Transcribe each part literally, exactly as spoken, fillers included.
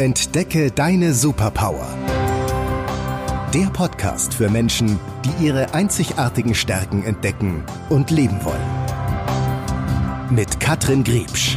Entdecke deine Superpower. Der Podcast für Menschen, die ihre einzigartigen Stärken entdecken und leben wollen. Mit Katrin Griebsch,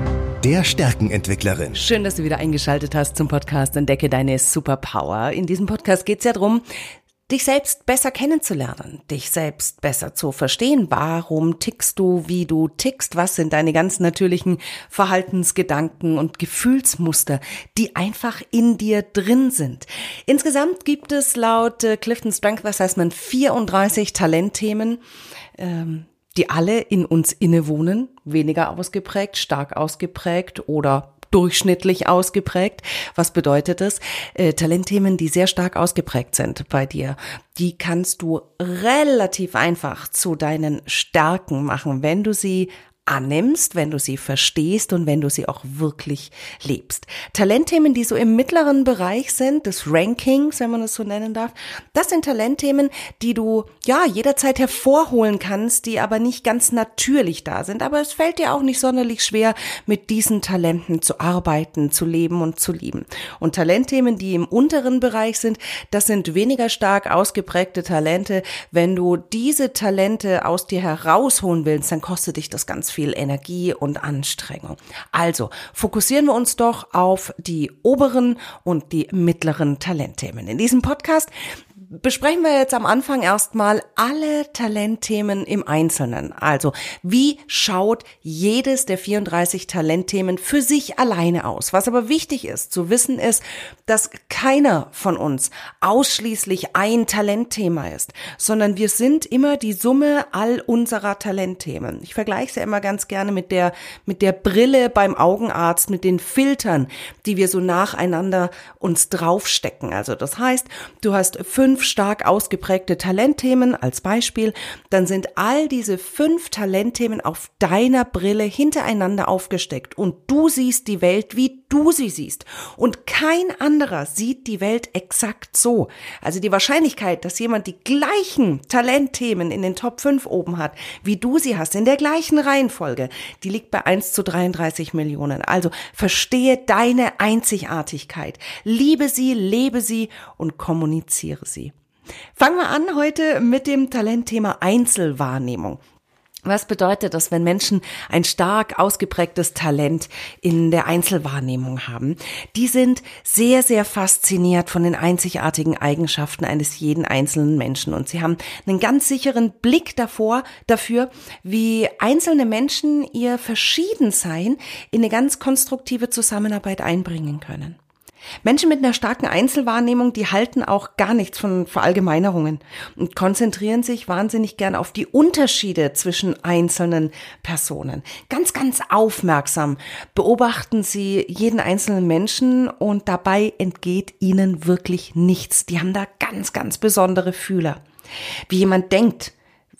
der Stärkenentwicklerin. Schön, dass du wieder eingeschaltet hast zum Podcast Entdecke deine Superpower. In diesem Podcast geht es ja darum, dich selbst besser kennenzulernen, dich selbst besser zu verstehen. Warum tickst du, wie du tickst? Was sind deine ganz natürlichen Verhaltensgedanken und Gefühlsmuster, die einfach in dir drin sind? Insgesamt gibt es laut äh, Clifton Strength Assessment vierunddreißig Talentthemen, ähm, die alle in uns innewohnen, weniger ausgeprägt, stark ausgeprägt oder durchschnittlich ausgeprägt. Was bedeutet das? Äh, Talentthemen, die sehr stark ausgeprägt sind bei dir, die kannst du relativ einfach zu deinen Stärken machen, wenn du sie annimmst, wenn du sie verstehst und wenn du sie auch wirklich lebst. Talentthemen, die so im mittleren Bereich sind, des Rankings, wenn man es so nennen darf, das sind Talentthemen, die du ja jederzeit hervorholen kannst, die aber nicht ganz natürlich da sind. Aber es fällt dir auch nicht sonderlich schwer, mit diesen Talenten zu arbeiten, zu leben und zu lieben. Und Talentthemen, die im unteren Bereich sind, das sind weniger stark ausgeprägte Talente. Wenn du diese Talente aus dir herausholen willst, dann kostet dich das ganz viel viel Energie und Anstrengung. Also fokussieren wir uns doch auf die oberen und die mittleren Talentthemen. In diesem Podcast besprechen wir jetzt am Anfang erstmal alle Talentthemen im Einzelnen. Also wie schaut jedes der vierunddreißig Talentthemen für sich alleine aus? Was aber wichtig ist zu wissen ist, dass keiner von uns ausschließlich ein Talentthema ist, sondern wir sind immer die Summe all unserer Talentthemen. Ich vergleiche es ja immer ganz gerne mit der, mit der Brille beim Augenarzt, mit den Filtern, die wir so nacheinander uns draufstecken. Also das heißt, du hast fünf stark ausgeprägte Talentthemen als Beispiel, dann sind all diese fünf Talentthemen auf deiner Brille hintereinander aufgesteckt und du siehst die Welt, wie du sie siehst und kein anderer sieht die Welt exakt so. Also die Wahrscheinlichkeit, dass jemand die gleichen Talentthemen in den Top fünf oben hat, wie du sie hast, in der gleichen Reihenfolge, die liegt bei eins zu dreiunddreißig Millionen. Also verstehe deine Einzigartigkeit, liebe sie, lebe sie und kommuniziere sie. Fangen wir an heute mit dem Talentthema Einzelwahrnehmung. Was bedeutet das, wenn Menschen ein stark ausgeprägtes Talent in der Einzelwahrnehmung haben? Die sind sehr, sehr fasziniert von den einzigartigen Eigenschaften eines jeden einzelnen Menschen und sie haben einen ganz sicheren Blick davor, dafür, wie einzelne Menschen ihr Verschiedensein in eine ganz konstruktive Zusammenarbeit einbringen können. Menschen mit einer starken Einzelwahrnehmung, die halten auch gar nichts von Verallgemeinerungen und konzentrieren sich wahnsinnig gern auf die Unterschiede zwischen einzelnen Personen. Ganz, ganz aufmerksam beobachten sie jeden einzelnen Menschen und dabei entgeht ihnen wirklich nichts. Die haben da ganz, ganz besondere Fühler. Wie jemand denkt,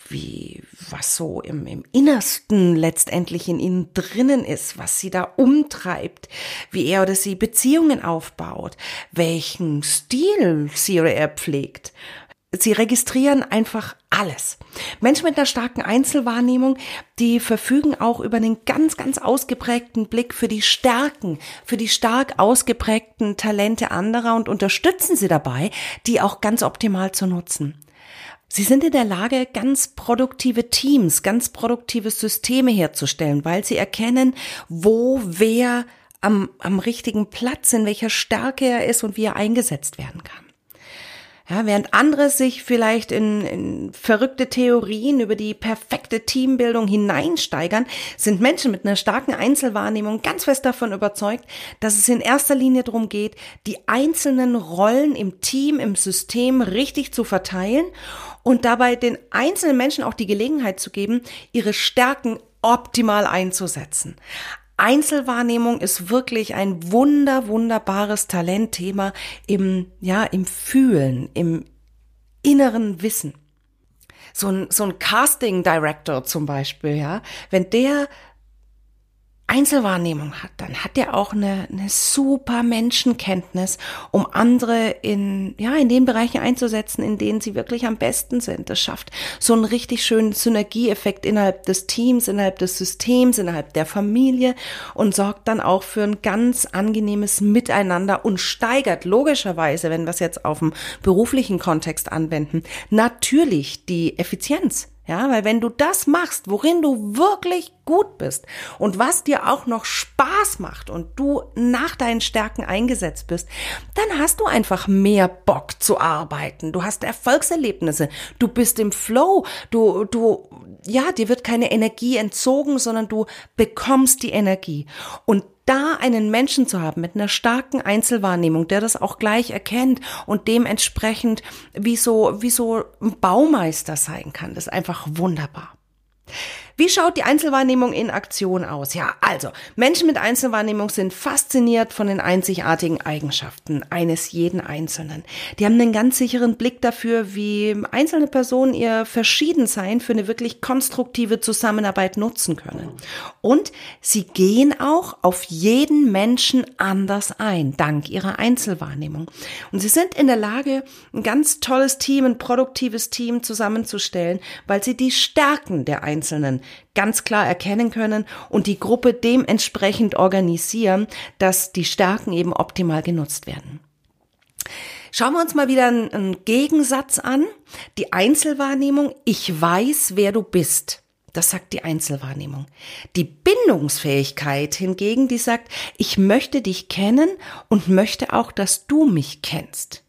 wie was so im, im Innersten letztendlich in ihnen drinnen ist, was sie da umtreibt, wie er oder sie Beziehungen aufbaut, welchen Stil sie oder er pflegt. Sie registrieren einfach alles. Menschen mit einer starken Einzelwahrnehmung, die verfügen auch über einen ganz, ganz ausgeprägten Blick für die Stärken, für die stark ausgeprägten Talente anderer und unterstützen sie dabei, die auch ganz optimal zu nutzen. Sie sind in der Lage, ganz produktive Teams, ganz produktive Systeme herzustellen, weil sie erkennen, wo wer am, am richtigen Platz, in welcher Stärke er ist und wie er eingesetzt werden kann. Ja, während andere sich vielleicht in, in verrückte Theorien über die perfekte Teambildung hineinsteigern, sind Menschen mit einer starken Einzelwahrnehmung ganz fest davon überzeugt, dass es in erster Linie darum geht, die einzelnen Rollen im Team, im System richtig zu verteilen und dabei den einzelnen Menschen auch die Gelegenheit zu geben, ihre Stärken optimal einzusetzen. Einzelwahrnehmung ist wirklich ein wunder, wunderbares Talentthema im, ja, im Fühlen, im inneren Wissen. So ein, so ein Casting Director zum Beispiel, ja, wenn der Einzelwahrnehmung hat, dann hat er auch eine, eine super Menschenkenntnis, um andere in, ja, in den Bereichen einzusetzen, in denen sie wirklich am besten sind. Das schafft so einen richtig schönen Synergieeffekt innerhalb des Teams, innerhalb des Systems, innerhalb der Familie und sorgt dann auch für ein ganz angenehmes Miteinander und steigert logischerweise, wenn wir es jetzt auf dem beruflichen Kontext anwenden, natürlich die Effizienz. Ja, weil wenn du das machst, worin du wirklich gut bist und was dir auch noch Spaß macht und du nach deinen Stärken eingesetzt bist, dann hast du einfach mehr Bock zu arbeiten. Du hast Erfolgserlebnisse. Du bist im Flow. Du, du, ja, dir wird keine Energie entzogen, sondern du bekommst die Energie. Und da einen Menschen zu haben mit einer starken Einzelwahrnehmung, der das auch gleich erkennt und dementsprechend wie so, wie so ein Baumeister sein kann, das ist einfach wunderbar. Wie schaut die Einzelwahrnehmung in Aktion aus? Ja, also, Menschen mit Einzelwahrnehmung sind fasziniert von den einzigartigen Eigenschaften eines jeden Einzelnen. Die haben einen ganz sicheren Blick dafür, wie einzelne Personen ihr Verschiedensein für eine wirklich konstruktive Zusammenarbeit nutzen können. Und sie gehen auch auf jeden Menschen anders ein, dank ihrer Einzelwahrnehmung. Und sie sind in der Lage, ein ganz tolles Team, ein produktives Team zusammenzustellen, weil sie die Stärken der Einzelnen ganz klar erkennen können und die Gruppe dementsprechend organisieren, dass die Stärken eben optimal genutzt werden. Schauen wir uns mal wieder einen, einen Gegensatz an. Die Einzelwahrnehmung, ich weiß, wer du bist. Das sagt die Einzelwahrnehmung. Die Bindungsfähigkeit hingegen, die sagt, ich möchte dich kennen und möchte auch, dass du mich kennst.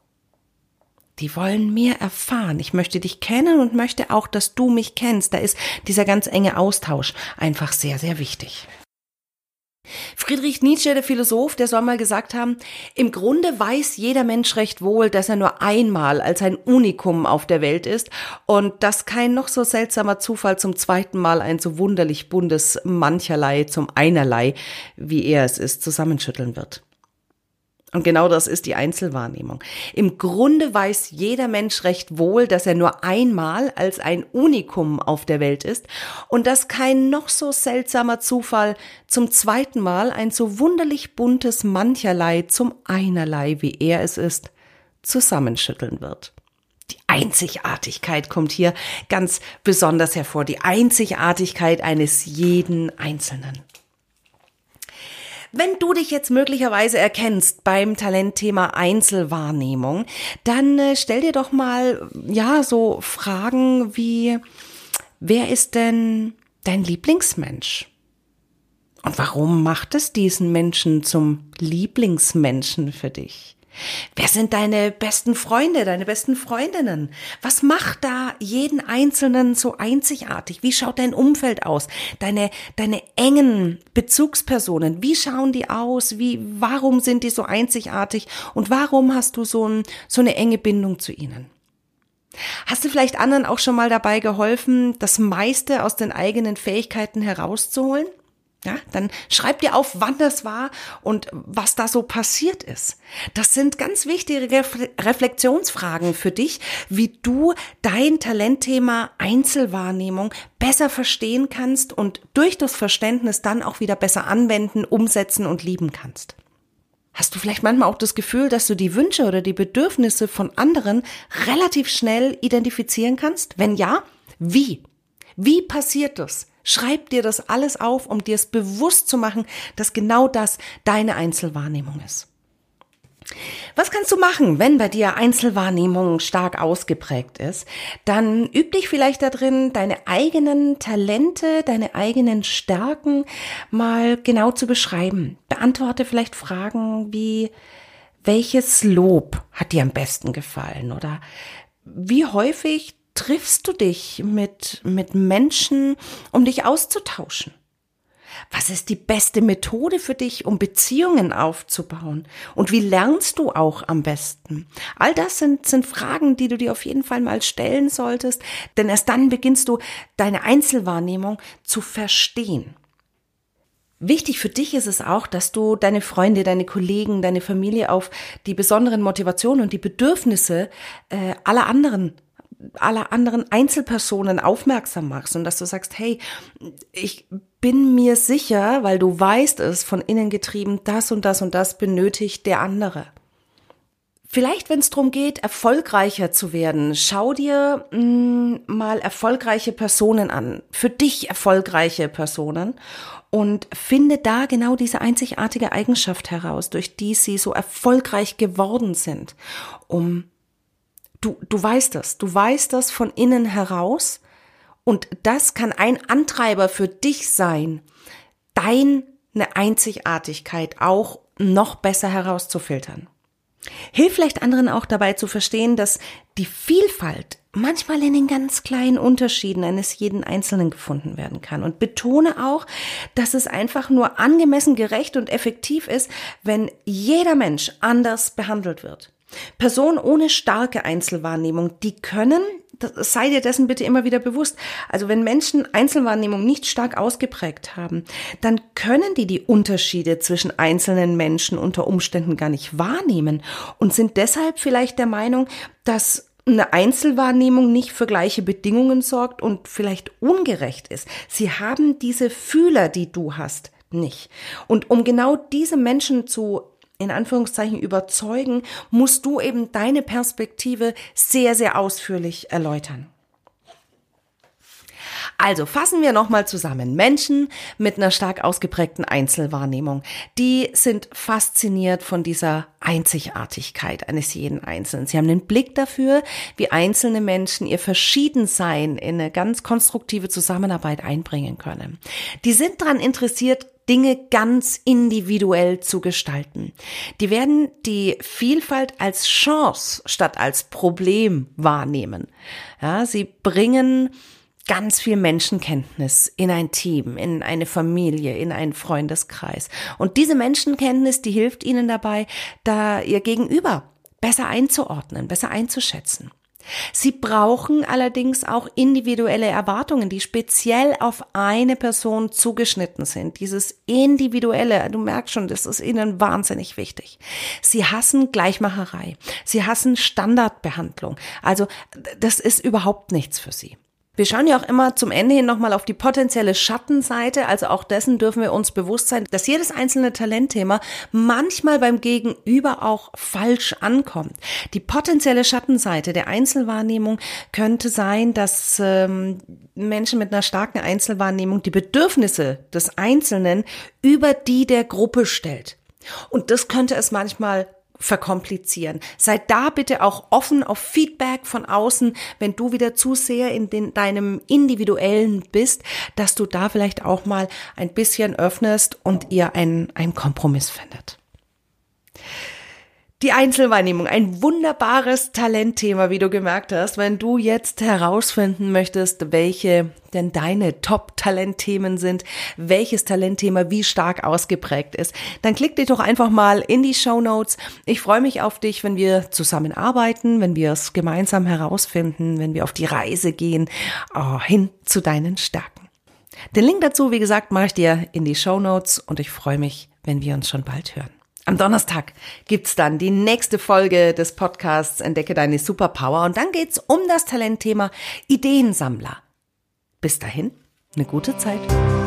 Die wollen mehr erfahren. Ich möchte dich kennen und möchte auch, dass du mich kennst. Da ist dieser ganz enge Austausch einfach sehr, sehr wichtig. Friedrich Nietzsche, der Philosoph, der soll mal gesagt haben, im Grunde weiß jeder Mensch recht wohl, dass er nur einmal als ein Unikum auf der Welt ist und dass kein noch so seltsamer Zufall zum zweiten Mal ein so wunderlich buntes Mancherlei zum Einerlei, wie er es ist, zusammenschütteln wird. Und genau das ist die Einzelwahrnehmung. Im Grunde weiß jeder Mensch recht wohl, dass er nur einmal als ein Unikum auf der Welt ist und dass kein noch so seltsamer Zufall zum zweiten Mal ein so wunderlich buntes Mancherlei zum Einerlei, wie er es ist, zusammenschütteln wird. Die Einzigartigkeit kommt hier ganz besonders hervor, die Einzigartigkeit eines jeden Einzelnen. Wenn du dich jetzt möglicherweise erkennst beim Talentthema Einzelwahrnehmung, dann äh, stell dir doch mal, ja, so Fragen wie, wer ist denn dein Lieblingsmensch? Und warum macht es diesen Menschen zum Lieblingsmenschen für dich? Wer sind deine besten Freunde, deine besten Freundinnen? Was macht da jeden Einzelnen so einzigartig? Wie schaut dein Umfeld aus? Deine, deine engen Bezugspersonen, wie schauen die aus? Wie, warum sind die so einzigartig? Und warum hast du so, ein, so eine enge Bindung zu ihnen? Hast du vielleicht anderen auch schon mal dabei geholfen, das meiste aus den eigenen Fähigkeiten herauszuholen? Ja, dann schreib dir auf, wann das war und was da so passiert ist. Das sind ganz wichtige Reflexionsfragen für dich, wie du dein Talentthema Einzelwahrnehmung besser verstehen kannst und durch das Verständnis dann auch wieder besser anwenden, umsetzen und lieben kannst. Hast du vielleicht manchmal auch das Gefühl, dass du die Wünsche oder die Bedürfnisse von anderen relativ schnell identifizieren kannst? Wenn ja, wie? Wie passiert das? Schreib dir das alles auf, um dir es bewusst zu machen, dass genau das deine Einzelwahrnehmung ist. Was kannst du machen, wenn bei dir Einzelwahrnehmung stark ausgeprägt ist? Dann üb dich vielleicht darin, deine eigenen Talente, deine eigenen Stärken mal genau zu beschreiben. Beantworte vielleicht Fragen wie, welches Lob hat dir am besten gefallen? Oder wie häufig triffst du dich mit, mit Menschen, um dich auszutauschen? Was ist die beste Methode für dich, um Beziehungen aufzubauen? Und wie lernst du auch am besten? All das sind, sind Fragen, die du dir auf jeden Fall mal stellen solltest, denn erst dann beginnst du, deine Einzelwahrnehmung zu verstehen. Wichtig für dich ist es auch, dass du deine Freunde, deine Kollegen, deine Familie auf die besonderen Motivationen und die Bedürfnisse äh, aller anderen aller anderen Einzelpersonen aufmerksam machst und dass du sagst, hey, ich bin mir sicher, weil du weißt es, von innen getrieben, das und das und das benötigt der andere. Vielleicht, wenn es darum geht, erfolgreicher zu werden, schau dir mh, mal erfolgreiche Personen an, für dich erfolgreiche Personen und finde da genau diese einzigartige Eigenschaft heraus, durch die sie so erfolgreich geworden sind. Um du du weißt das, du weißt das von innen heraus und das kann ein Antreiber für dich sein, deine Einzigartigkeit auch noch besser herauszufiltern. Hilf vielleicht anderen auch dabei zu verstehen, dass die Vielfalt manchmal in den ganz kleinen Unterschieden eines jeden Einzelnen gefunden werden kann. Und betone auch, dass es einfach nur angemessen, gerecht und effektiv ist, wenn jeder Mensch anders behandelt wird. Personen ohne starke Einzelwahrnehmung, die können, das, sei dir dessen bitte immer wieder bewusst, also wenn Menschen Einzelwahrnehmung nicht stark ausgeprägt haben, dann können die die Unterschiede zwischen einzelnen Menschen unter Umständen gar nicht wahrnehmen und sind deshalb vielleicht der Meinung, dass eine Einzelwahrnehmung nicht für gleiche Bedingungen sorgt und vielleicht ungerecht ist. Sie haben diese Fühler, die du hast, nicht. Und um genau diese Menschen zu in Anführungszeichen überzeugen, musst du eben deine Perspektive sehr, sehr ausführlich erläutern. Also fassen wir nochmal zusammen. Menschen mit einer stark ausgeprägten Einzelwahrnehmung, die sind fasziniert von dieser Einzigartigkeit eines jeden Einzelnen. Sie haben den Blick dafür, wie einzelne Menschen ihr Verschiedensein in eine ganz konstruktive Zusammenarbeit einbringen können. Die sind daran interessiert, Dinge ganz individuell zu gestalten. Die werden die Vielfalt als Chance statt als Problem wahrnehmen. Ja, sie bringen ganz viel Menschenkenntnis in ein Team, in eine Familie, in einen Freundeskreis. Und diese Menschenkenntnis, die hilft ihnen dabei, da ihr Gegenüber besser einzuordnen, besser einzuschätzen. Sie brauchen allerdings auch individuelle Erwartungen, die speziell auf eine Person zugeschnitten sind. Dieses Individuelle, du merkst schon, das ist ihnen wahnsinnig wichtig. Sie hassen Gleichmacherei, sie hassen Standardbehandlung. Also das ist überhaupt nichts für sie. Wir schauen ja auch immer zum Ende hin nochmal auf die potenzielle Schattenseite, also auch dessen dürfen wir uns bewusst sein, dass jedes einzelne Talentthema manchmal beim Gegenüber auch falsch ankommt. Die potenzielle Schattenseite der Einzelwahrnehmung könnte sein, dass ähm, Menschen mit einer starken Einzelwahrnehmung die Bedürfnisse des Einzelnen über die der Gruppe stellt. Und das könnte es manchmal verkomplizieren. Sei da bitte auch offen auf Feedback von außen, wenn du wieder zu sehr in den, deinem Individuellen bist, dass du da vielleicht auch mal ein bisschen öffnest und ihr einen, einen Kompromiss findet. Die Einzelwahrnehmung, ein wunderbares Talentthema, wie du gemerkt hast. Wenn du jetzt herausfinden möchtest, welche denn deine Top-Talentthemen sind, welches Talentthema wie stark ausgeprägt ist, dann klick dich doch einfach mal in die Shownotes. Ich freue mich auf dich, wenn wir zusammenarbeiten, wenn wir es gemeinsam herausfinden, wenn wir auf die Reise gehen, oh, hin zu deinen Stärken. Den Link dazu, wie gesagt, mache ich dir in die Shownotes und ich freue mich, wenn wir uns schon bald hören. Am Donnerstag gibt's dann die nächste Folge des Podcasts Entdecke deine Superpower und dann geht's um das Talentthema Ideensammler. Bis dahin, eine gute Zeit.